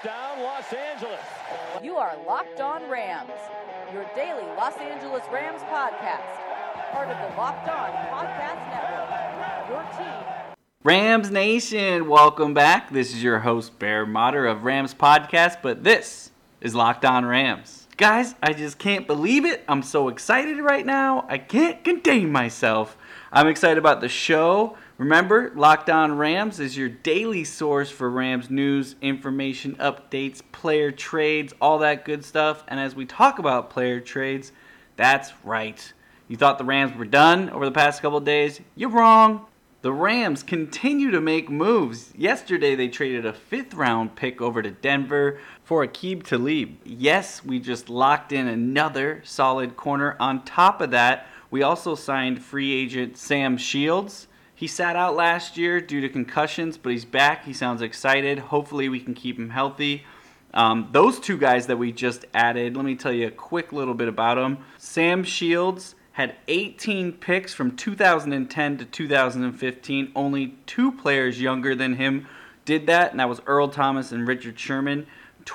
touchdown, Los Angeles. You are Locked On Rams, your daily Los Angeles Rams podcast. Part of the Locked On Podcast Network, your team. Rams Nation, welcome back. This is your host, Bear Motter of Rams Podcast, but this is Locked On Rams. Guys, I just can't believe it. I'm so excited right now. I can't contain myself. I'm excited about the show. Remember, Locked On Rams is your daily source for Rams news, information, updates, player trades, all that good stuff. And as we talk about player trades, that's right. You thought the Rams were done over the past couple of days? You're wrong. The Rams continue to make moves. Yesterday, they traded a 5th-round pick over to Denver for Aqib Talib. Yes, we just locked in another solid corner. On top of that, we also signed free agent Sam Shields. He sat out last year due to concussions, but he's back. He sounds excited. Hopefully, we can keep him healthy. Those two guys that we just added, let me tell you a quick little bit about them. Sam Shields had 18 picks from 2010 to 2015. Only 2 players younger than him did that, and that was Earl Thomas and Richard Sherman.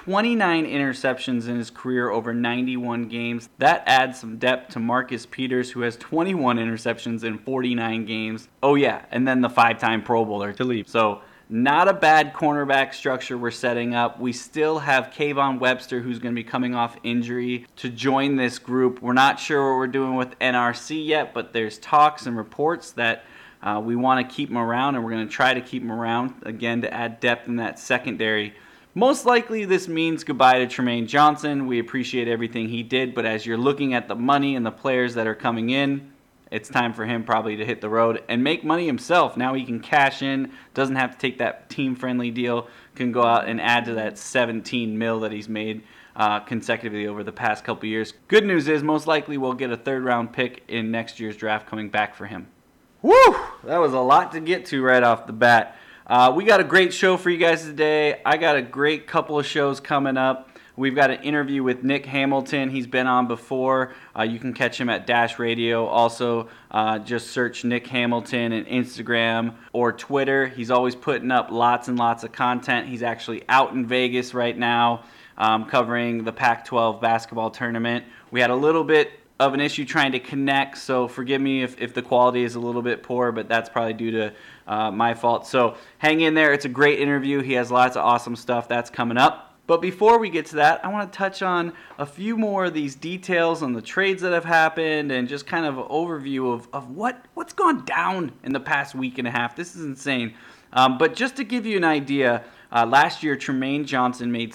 29 interceptions in his career over 91 games. That adds some depth to Marcus Peters, who has 21 interceptions in 49 games. Oh yeah, and then the 5-time Pro Bowler to leave. So not a bad cornerback structure we're setting up. We still have Kayvon Webster, who's going to be coming off injury, to join this group. We're not sure what we're doing with NRC yet, but there's talks and reports that we want to keep him around, and we're going to try to keep him around, again, to add depth in that secondary. Most likely this means goodbye to Trumaine Johnson. We appreciate everything he did, but as you're looking at the money and the players that are coming in, it's time for him probably to hit the road and make money himself. Now he can cash in, doesn't have to take that team-friendly deal, can go out and add to that $17 million that he's made consecutively over the past couple years. Good news is most likely we'll get a 3rd-round pick in next year's draft coming back for him. Woo! That was a lot to get to right off the bat. We got a great show for you guys today. I got a great couple of shows coming up. We've got an interview with Nick Hamilton. He's been on before. You can catch him at Dash Radio. Also, just search Nick Hamilton on Instagram or Twitter. He's always putting up lots and lots of content. He's actually out in Vegas right now covering the Pac-12 basketball tournament. We had a little bit of an issue trying to connect, so forgive me if the quality is a little bit poor, but that's probably due to my fault. So hang in there. It's a great interview. He has lots of awesome stuff that's coming up. But before we get to that, I want to touch on a few more of these details on the trades that have happened and just kind of an overview of what's gone down in the past week and a half. This is insane. But just to give you an idea, last year Trumaine Johnson made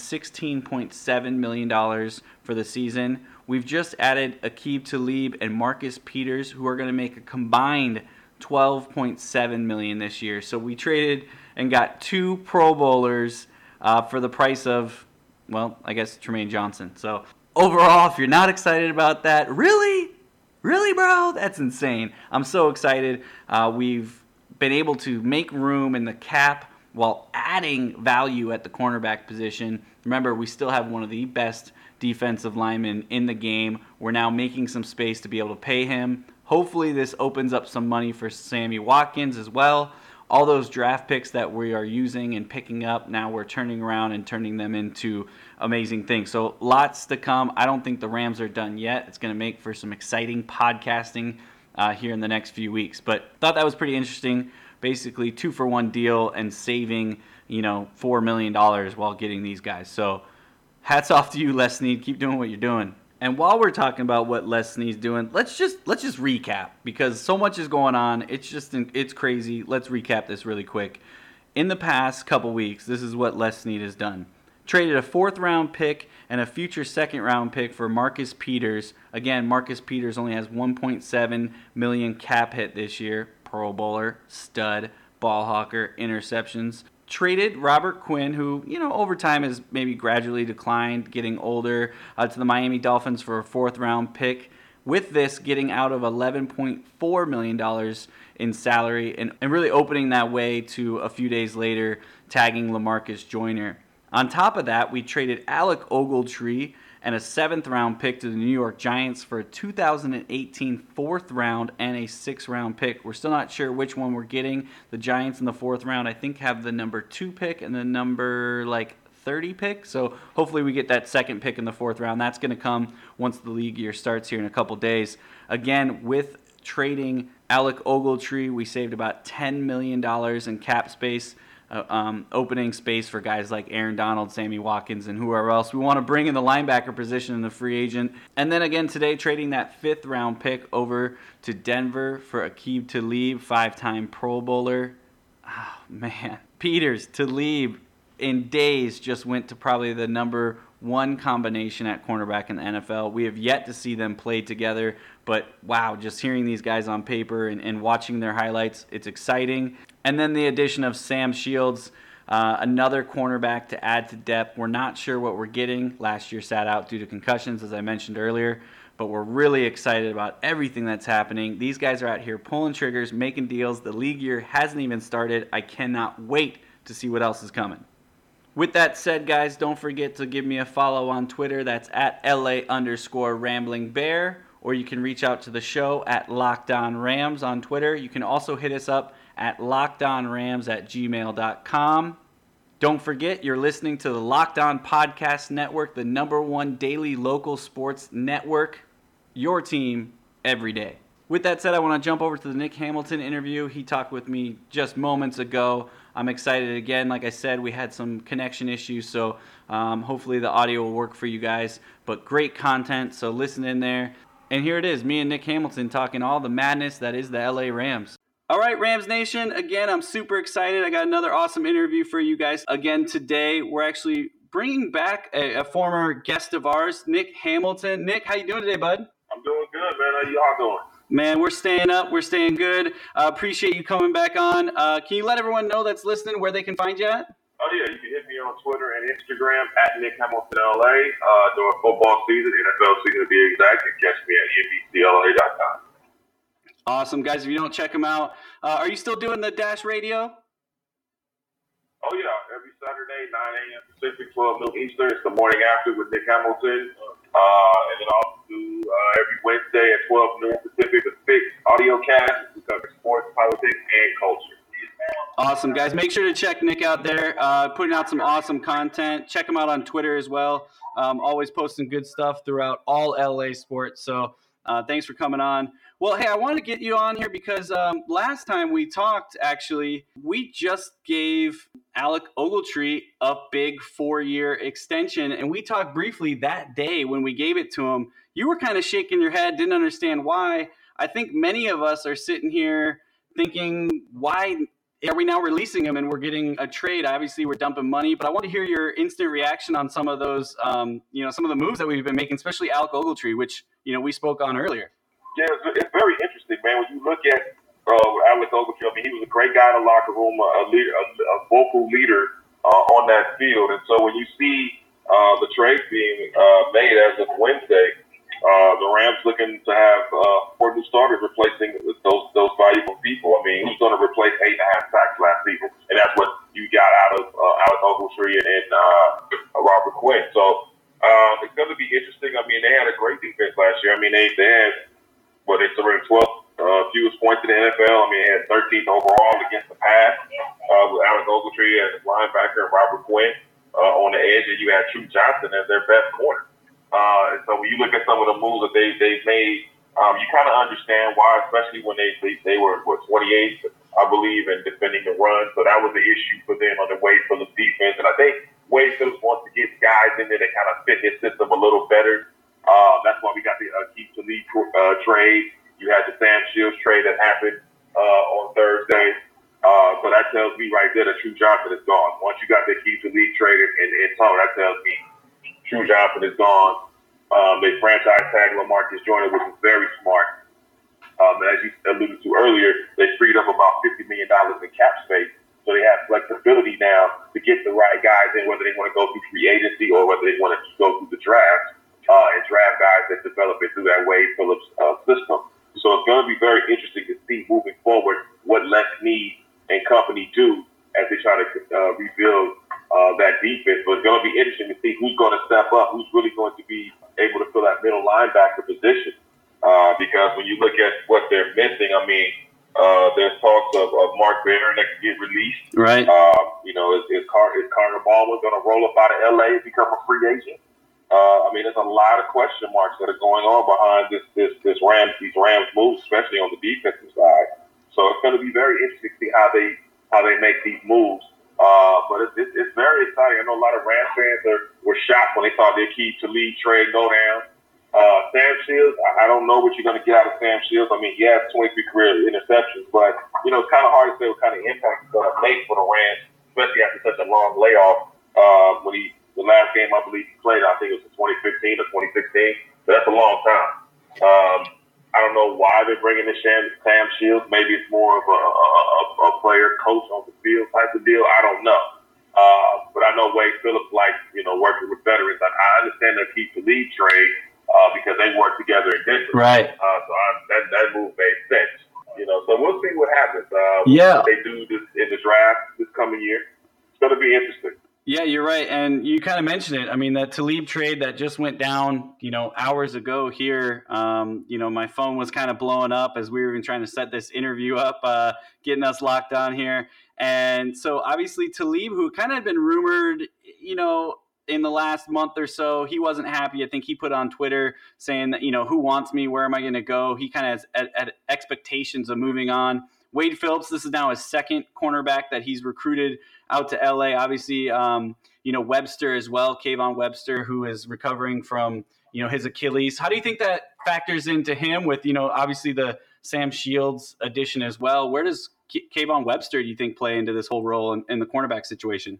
$16.7 million for the season. We've just added Aqib Talib and Marcus Peters, who are going to make a combined $12.7 million this year. So we traded and got 2 Pro Bowlers for the price of, well, I guess Trumaine Johnson. So overall, if you're not excited about that, really, bro, that's insane. I'm so excited. We've been able to make room in the cap while adding value at the cornerback position. Remember, we still have one of the best defensive linemen in the game. We're now making some space to be able to pay him. Hopefully this opens up some money for Sammy Watkins as well. All those draft picks that we are using and picking up, now we're turning around and turning them into amazing things. So lots to come. I don't think the Rams are done yet. It's going to make for some exciting podcasting here in the next few weeks. But thought that was pretty interesting. Basically 2-for-1 deal and saving, $4 million while getting these guys. So hats off to you, Les Snead. Keep doing what you're doing. And while we're talking about what Les Snead's doing, let's just recap because so much is going on. It's crazy. Let's recap this really quick. In the past couple weeks, this is what Les Snead has done. Traded a 4th-round pick and a future 2nd-round pick for Marcus Peters. Again, Marcus Peters only has $1.7 million cap hit this year. Pro Bowler, stud, ball hawker, interceptions. Traded Robert Quinn, who, over time has maybe gradually declined, getting older, to the Miami Dolphins for a 4th-round pick. With this, getting out of $11.4 million in salary and really opening that way to a few days later, tagging LaMarcus Joyner. On top of that, we traded Alec Ogletree and a 7th-round pick to the New York Giants for a 2018 4th round and a 6th-round pick. We're still not sure which one we're getting. The Giants in the 4th round, I think, have the number 2 pick and the number, 30 pick. So hopefully we get that second pick in the 4th round. That's going to come once the league year starts here in a couple days. Again, with trading Alec Ogletree, we saved about $10 million in cap space, opening space for guys like Aaron Donald, Sammy Watkins, and whoever else we want to bring in the linebacker position in the free agent. And then again today, trading that 5th round pick over to Denver for Aqib Talib, 5-time Pro Bowler. Oh, man. Peters, Talib, in days just went to probably the number 1 combination at cornerback in the NFL. We have yet to see them play together, but wow, just hearing these guys on paper and watching their highlights, it's exciting. And then the addition of Sam Shields, another cornerback to add to depth. We're not sure what we're getting. Last year sat out due to concussions, as I mentioned earlier, but we're really excited about everything that's happening. These guys are out here pulling triggers, making deals. The league year hasn't even started. I cannot wait to see what else is coming. With that said, guys, don't forget to give me a follow on Twitter. That's at LA_RamblingBear. Or you can reach out to the show at Locked On Rams on Twitter. You can also hit us up at lockedonrams@gmail.com. Don't forget, you're listening to the Locked On Podcast Network, the #1 daily local sports network. Your team every day. With that said, I want to jump over to the Nick Hamilton interview. He talked with me just moments ago. I'm excited again. Like I said, we had some connection issues, so hopefully the audio will work for you guys. But great content, so listen in there. And here it is, me and Nick Hamilton talking all the madness that is the LA Rams. All right, Rams Nation, again, I'm super excited. I got another awesome interview for you guys. Again, today, we're actually bringing back a former guest of ours, Nick Hamilton. Nick, how you doing today, bud? I'm doing good, man. How y'all doing? Man, we're staying up. We're staying good. Appreciate you coming back on. Can you let everyone know that's listening where they can find you at? Oh, yeah. You can hit me on Twitter and Instagram at Nick Hamilton LA. During football season, NFL season to be exact, you can catch me at NBCLA.com. Awesome, guys. If you don't check them out, are you still doing the Dash Radio? Oh, yeah. Every Saturday, 9 a.m. Pacific, 12 noon Eastern. It's the morning after with Nick Hamilton. And then I'll do every Wednesday at 12 noon Pacific, a fixed audio cast. We cover sports, politics, and culture. Awesome, guys. Make sure to check Nick out there, putting out some awesome content. Check him out on Twitter as well. Always posting good stuff throughout all LA sports. So thanks for coming on. Well, hey, I want to get you on here because last time we talked, actually, we just gave Alec Ogletree a big 4-year extension. And we talked briefly that day when we gave it to him. You were kind of shaking your head, didn't understand why. I think many of us are sitting here thinking, why are we now releasing him and we're getting a trade? Obviously, we're dumping money, but I want to hear your instant reaction on some of those, some of the moves that we've been making, especially Alec Ogletree, which, we spoke on earlier. Yeah, it's very interesting, man. When you look at Alec Ogletree, I mean, he was a great guy in the locker room, a leader, a vocal leader on that field. And so when you see the trade being made as of Wednesday, the Rams looking to have 4 new starters replacing those valuable people. I mean, he's going to replace 8.5 sacks last season, and that's what you got out of Alec Ogletree and Robert Quinn. So it's going to be interesting. I mean, they had a great defense last year. I mean, they had they surrendered 12 fewest points in the NFL. I mean, they had 13th overall against the pass with Alec Ogletree as linebacker and Robert Quinn on the edge, and you had True Johnson as their best corner. And so when you look at some of the moves that they've made, you kind of understand why, especially when they were 28th, I believe, in defending the run. So that was the issue for them on the Wade Phillips defense. And I think Wade Phillips wants to get guys in there that kind of fit his system a little better. That's why we got the Aqib Talib trade. You had the Sam Shields trade that happened on Thursday. So that tells me right there that True Johnson is gone. Once you got the Aqib Talib trade in Tom, that tells me True Johnson is gone. They franchise tag LaMarcus Joyner, which is very smart. As you alluded to earlier, they freed up about $50 million in cap space. So they have flexibility now to get the right guys in, whether they want to go through free agency or whether they want to go through the draft and draft guys that develop it through that Wade Phillips system. So it's going to be very interesting to see moving forward what Les Snead and company do as they try to rebuild that defense. But it's going to be interesting to see who's going to step up, who's really going to be able to fill that middle linebacker position. Because when you look at what they're missing, I mean, There's talks of Mark Barron that could get released. Right. Is Connor Baldwin going to roll up out of LA and become a free agent? There's a lot of question marks that are going on behind these Rams moves, especially on the defensive side. So it's going to be very interesting to see how they make these moves. But it's very exciting. I know a lot of Rams fans were shocked when they saw their key to lead trade go down. Sam Shields, I don't know what you're going to get out of Sam Shields. He has 23 career interceptions, but it's kind of hard to say what kind of impact he's going to make for the Rams, especially after such a long layoff. The last game I believe he played, I think it was in 2015 or 2016. So that's a long time. I don't know why they're bringing in Sam Shields. Maybe it's more of a player coach on the field type of deal. I don't know. But I know Wade Phillips likes working with veterans. I understand the keep the lead trade because they work together in Denver. Right. That move made sense. So we'll see what happens. What they do this in the draft this coming year. It's going to be interesting. Yeah, you're right. And you kind of mentioned it. That Talib trade that just went down, hours ago here, my phone was kind of blowing up as we were even trying to set this interview up, getting us locked on here. And so obviously Talib, who kind of had been rumored, in the last month or so, he wasn't happy. I think he put on Twitter saying that, who wants me? Where am I going to go? He kind of has expectations of moving on. Wade Phillips, this is now his second cornerback that he's recruited out to LA. Obviously, Webster as well, Kayvon Webster, who is recovering from, his Achilles. How do you think that factors into him with, obviously the Sam Shields addition as well? Where does Kayvon Webster, do you think, play into this whole role in the cornerback situation?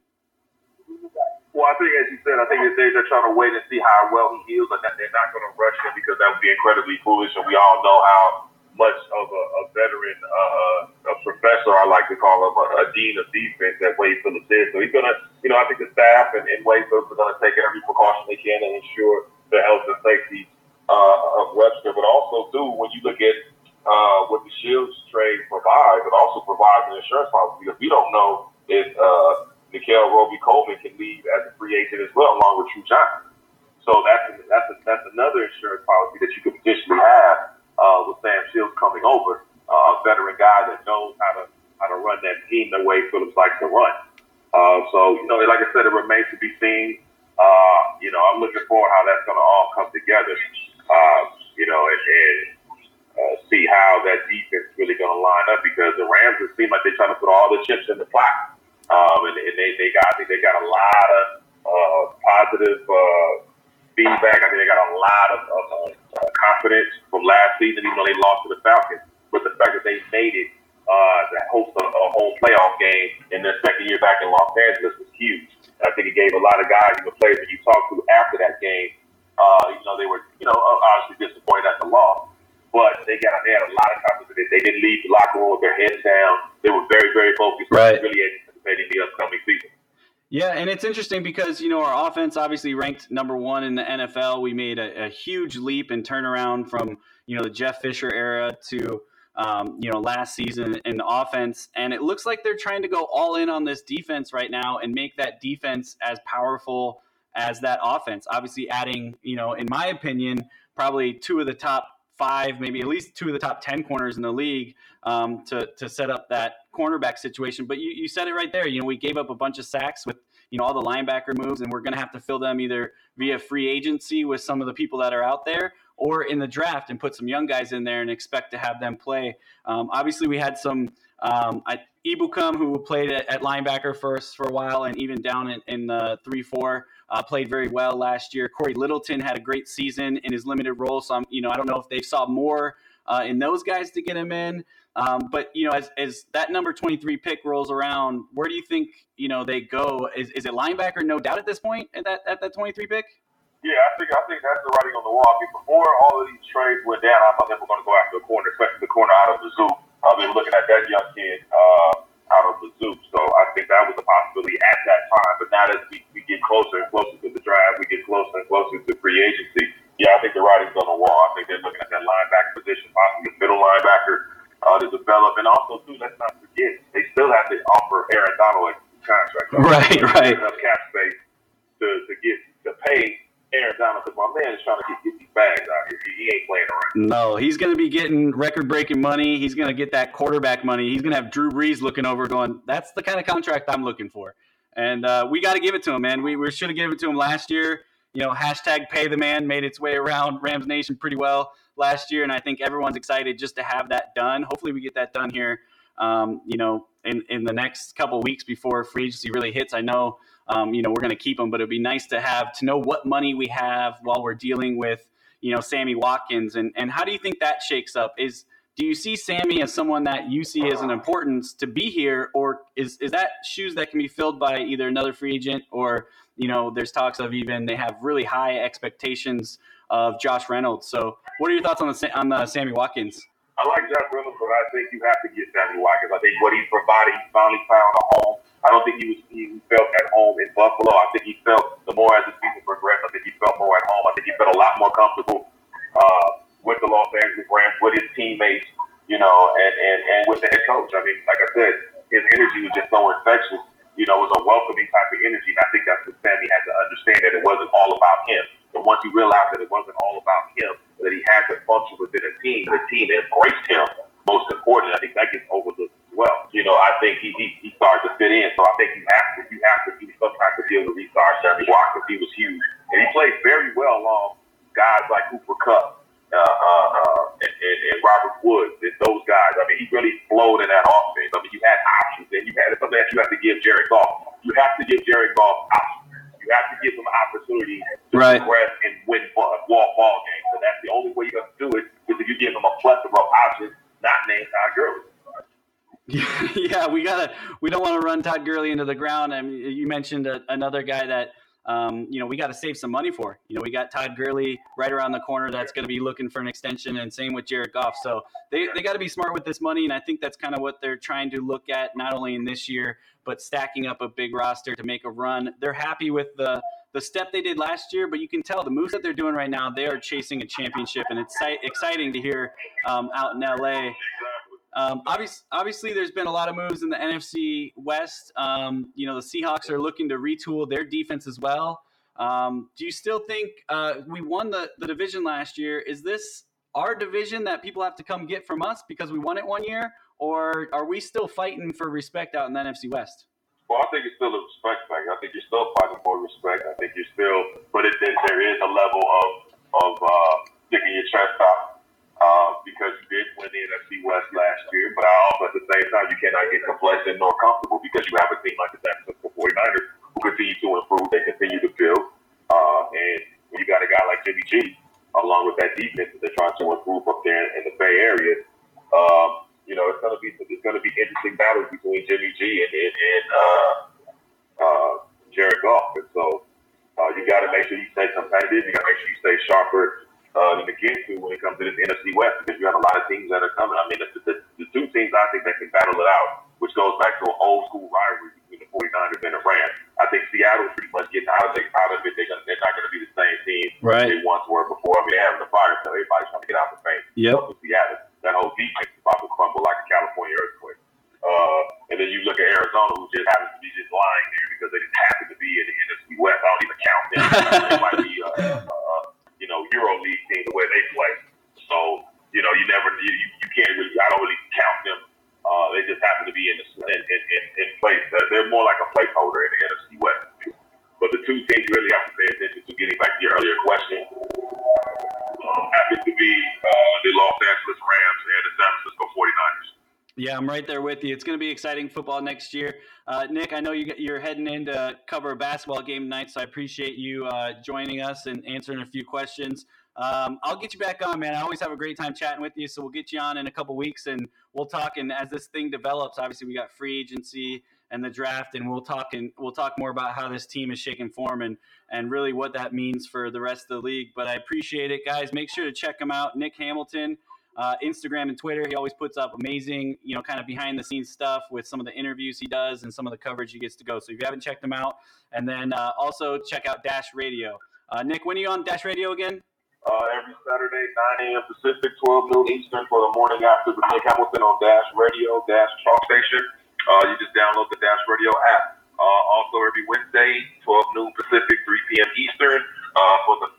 Well, I think, as you said, they're trying to wait and see how well he heals. They're not going to rush him because that would be incredibly foolish. And we all know how much of a veteran, a professor, I like to call him, a dean of defense that Wade Phillips is. So he's going to, I think the staff and Wade Phillips are going to take every precaution they can and ensure the health and safety of Webster. But also, too, when you look at what the Shields trade provides, it also provides an insurance policy because we don't know if Nickell Robey-Coleman can leave as a free agent as well, along with True Johnson. So that's another insurance policy that you could potentially have with Sam Shields coming over, a veteran guy that knows how to run that team the way Phillips likes to run. Like I said, it remains to be seen. I'm looking forward how that's going to all come together. And see how that defense is really going to line up because the Rams, it seem like they're trying to put all the chips in the pot. And they got a lot of positive feedback. I think they got a lot of confidence from last season, even though they lost to the Falcons. But the fact that they made it to host a whole playoff game in their second year back in Los Angeles was huge. And I think it gave a lot of guys, players that you talked to after that game, they were, obviously disappointed at the loss. But they had a lot of confidence. They didn't leave the locker room with their heads down. They were very, very focused. Right. Really anticipating the upcoming season. Yeah, and it's interesting because, our offense obviously ranked number 1 in the NFL. We made a huge leap and turnaround from, the Jeff Fisher era to, last season in the offense. And it looks like they're trying to go all in on this defense right now and make that defense as powerful as that offense. Obviously adding, in my opinion, probably 2 of the top 5, maybe at least 2 of the top 10 corners in the league to set up that cornerback situation. But you said it right there. We gave up a bunch of sacks with, all the linebacker moves, and we're going to have to fill them either via free agency with some of the people that are out there or in the draft and put some young guys in there and expect to have them play. Obviously, we had some Ibukam, who played at linebacker for a while and even down in the 3-4. Played very well last year. Corey Littleton had a great season in his limited role. So, I don't know if they saw more in those guys to get him in. But, as that number 23 pick rolls around, where do you think, they go? Is it linebacker? No doubt at this point at that 23 pick? Yeah, I think that's the writing on the wall. Before all of these trades went down, I thought they were going to go after the corner, especially the corner out of the zoo. I've been looking at that young kid out of the zoo. So I think that was a possibility at that time. But now that we get closer and closer to the draft, we get closer and closer to free agency. Yeah, I think the writing's on the wall. I think they're looking at that linebacker position, possibly a middle linebacker to develop. And also, too, let's not forget, they still have to offer Aaron Donald a contract. Right. Enough cap space to pay Aaron Donald, because my man is trying to get these bags out here. He ain't playing around. No, he's going to be getting record-breaking money. He's going to get that quarterback money. He's going to have Drew Brees looking over going, that's the kind of contract I'm looking for. And we got to give it to him, man. We should have given it to him last year. Hashtag pay the man made its way around Rams Nation pretty well last year, and I think everyone's excited just to have that done. Hopefully we get that done here, in the next couple of weeks before free agency really hits. I know, we're going to keep him, but it'd be nice to know what money we have while we're dealing with, Sammy Watkins. And how do you think that shakes up? Do you see Sammy as someone that you see as an importance to be here, or is that shoes that can be filled by either another free agent or, there's talks of even they have really high expectations of Josh Reynolds. So what are your thoughts on the Sammy Watkins? I like Josh Reynolds, but I think you have to get Sammy Watkins. I think what he's provided, he finally found a home. I don't think he felt at home in Buffalo. I think he felt the more as the season progressed, I think he felt more at home. I think he felt a lot more comfortable with the Los Angeles Rams, with his teammates, and with the head coach. I mean, like I said, his energy was just so infectious. It was a welcoming type of energy. And I think that's what Sammy had to understand, that it wasn't all about him. But once he realized that it wasn't all about him, that he had to function within a team, the team embraced him. Most important, I think that gets overlooked as well. I think he started to fit in. So I think you have to do some type of deal to restart Sammy Watkins. He was huge, and he played very well along guys like Cooper Kupp and Robert Woods and those guys. I mean, he really flowed in that offense. I mean, you had options, and you had something that you have to give Jared Goff. You have to give Jared Goff options. You have to give him an opportunity to progress and win ball games. And that's the only way you have to do it, is if you give him a plethora of options, not named Todd Gurley. Yeah, we don't want to run Todd Gurley into the ground. I mean, you mentioned another guy that we got to save some money for. We got Todd Gurley right around the corner that's going to be looking for an extension, and same with Jared Goff. So they got to be smart with this money, and I think that's kind of what they're trying to look at, not only in this year, but stacking up a big roster to make a run. They're happy with the step they did last year, but you can tell the moves that they're doing right now, they are chasing a championship, and it's exciting to hear out in LA. Obviously, there's been a lot of moves in the NFC West. The Seahawks are looking to retool their defense as well. Do you still think we won the division last year? Is this our division that people have to come get from us because we won it one year? Or are we still fighting for respect out in the NFC West? Well, I think it's still a respect thing. I think you're still fighting for respect. I think you're still, but there is a level of sticking your chest out. Because you did win the NFC West last year, but also at the same time, you cannot get complacent nor comfortable because you have a team like the San Francisco 49ers who continue to improve, they continue to build, and when you got a guy like Jimmy G, along with that defense that they're trying to improve up there in the Bay Area, it's gonna be interesting battles between Jimmy G and Jared Goff, and so you got to make sure you stay competitive. You got to make sure you stay sharper than the get to when it comes to this NFC West, because you have a lot of teams that are coming. I mean, the two teams I think that can battle it out, which goes back to an old school rivalry between the 49ers and the Rams. I think Seattle's pretty much getting out of it. They're not going to be the same team they once were before. I mean, they're having the fire sale. Everybody's trying to get out the paint. Yep. Seattle, that whole defense is about to crumble like a California earthquake. And then you look at Arizona, who just happens to be just lying there because they just happen to be in the NFC West. I don't even count them. They might be Euro League team the way they play. So, you can't really, I don't really count them. They just happen to be in place. They're more like a placeholder in the NFC West. But the two teams you really have to pay attention to, getting back to your earlier question, happens to be the Los Angeles Rams and the San Francisco 49ers. Yeah, I'm right there with you. It's going to be exciting football next year. Nick, I know you're heading in to cover a basketball game tonight, so I appreciate you joining us and answering a few questions. I'll get you back on, man. I always have a great time chatting with you, so we'll get you on in a couple weeks, and we'll talk. And as this thing develops, obviously we got free agency and the draft, and we'll talk more about how this team is shaking form and really what that means for the rest of the league. But I appreciate it, guys. Make sure to check him out, Nick Hamilton. Instagram and Twitter, he always puts up amazing, kind of behind the scenes stuff with some of the interviews he does and some of the coverage he gets to go. So if you haven't checked him out, and then also check out Dash Radio. Nick, when are you on Dash Radio again? Every Saturday, 9 a.m. Pacific, 12 noon Eastern for the morning after with Nick Hamilton on Dash Radio, Dash Talk Station. You just download the Dash Radio app. Also every Wednesday, 12 noon Pacific, 3 p.m. Eastern for the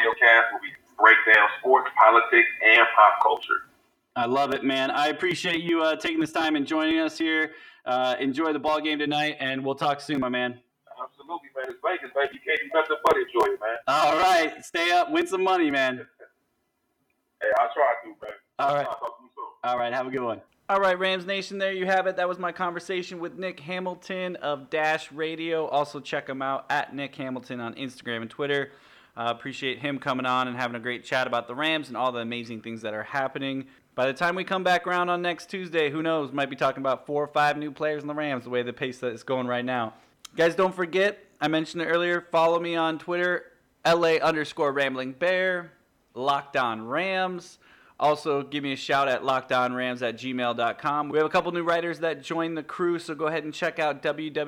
audio cast where we break down sports, politics, and pop culture. I love it, man. I appreciate you taking this time and joining us here. Enjoy the ball game tonight, and we'll talk soon, my man. Absolutely, man. It's Vegas, baby. You can't do nothing but enjoy it, man. All right. Stay up. Win some money, man. Hey, I'll try to, man. All right. I'll talk to you soon. All right. Have a good one. All right, Rams Nation, there you have it. That was my conversation with Nick Hamilton of Dash Radio. Also, check him out at Nick Hamilton on Instagram and Twitter. Appreciate him coming on and having a great chat about the Rams and all the amazing things that are happening. By the time we come back around on next Tuesday, who knows, might be talking about 4 or 5 new players in the Rams, the way the pace that is going right now. Guys, don't forget, I mentioned it earlier, follow me on Twitter, LA_RamblingBear, Locked On Rams. Also, give me a shout at lockedonrams@gmail.com. We have a couple new writers that joined the crew, so go ahead and check out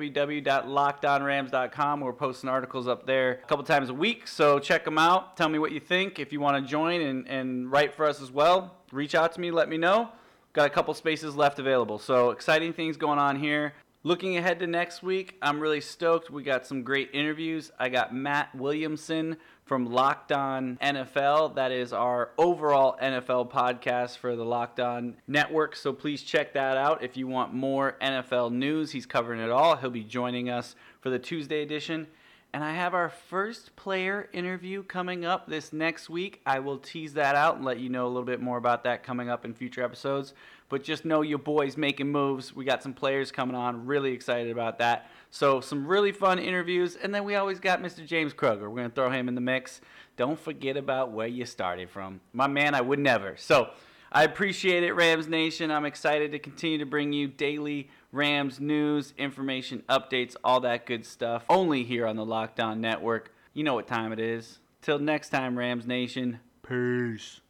www.lockedonrams.com. We're posting articles up there a couple times a week, so check them out. Tell me what you think. If you want to join and write for us as well, reach out to me, let me know. Got a couple spaces left available, so exciting things going on here. Looking ahead to next week, I'm really stoked. We got some great interviews. I got Matt Williamson from Locked On NFL. That is our overall NFL podcast for the Locked On Network. So please check that out if you want more NFL news. He's covering it all. He'll be joining us for the Tuesday edition. And I have our first player interview coming up this next week. I will tease that out and let you know a little bit more about that coming up in future episodes. But just know your boy's making moves. We got some players coming on. Really excited about that. So some really fun interviews. And then we always got Mr. James Kroger. We're going to throw him in the mix. Don't forget about where you started from. My man, I would never. So I appreciate it, Rams Nation. I'm excited to continue to bring you daily Rams news, information, updates, all that good stuff. Only here on the Locked On Network. You know what time it is. Till next time, Rams Nation. Peace.